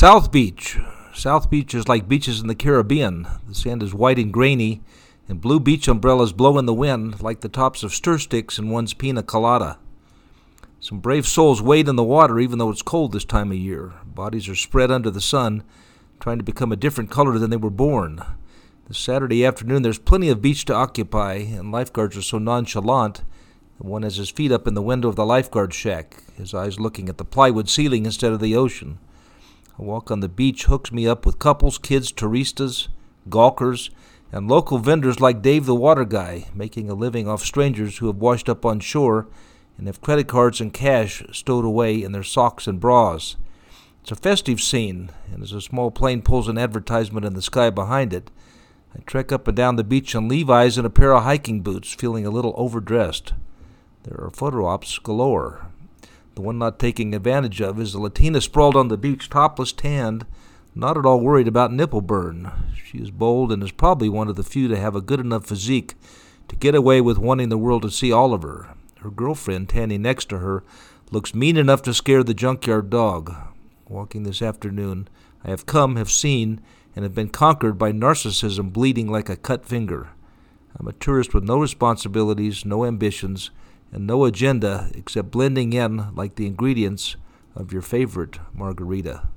South Beach. South Beach is like beaches in the Caribbean. The sand is white and grainy, and blue beach umbrellas blow in the wind like the tops of stir sticks in one's pina colada. Some brave souls wade in the water even though it's cold this time of year. Bodies are spread under the sun, trying to become a different color than they were born. This Saturday afternoon there's plenty of beach to occupy, and lifeguards are so nonchalant that one has his feet up in the window of the lifeguard shack, his eyes looking at the plywood ceiling instead of the ocean. A walk on the beach hooks me up with couples, kids, touristas, gawkers, and local vendors like Dave the Water Guy, making a living off strangers who have washed up on shore and have credit cards and cash stowed away in their socks and bras. It's a festive scene, and as a small plane pulls an advertisement in the sky behind it, I trek up and down the beach in Levi's and a pair of hiking boots, feeling a little overdressed. There are photo ops galore. The one not taking advantage of is a Latina sprawled on the beach, topless, tanned, not at all worried about nipple burn. She is bold and is probably one of the few to have a good enough physique to get away with wanting the world to see all of her. Her girlfriend, standing next to her, looks mean enough to scare the junkyard dog. Walking this afternoon, I have seen, and have been conquered by narcissism bleeding like a cut finger. I'm a tourist with no responsibilities, no ambitions, and no agenda except blending in like the ingredients of your favorite margarita.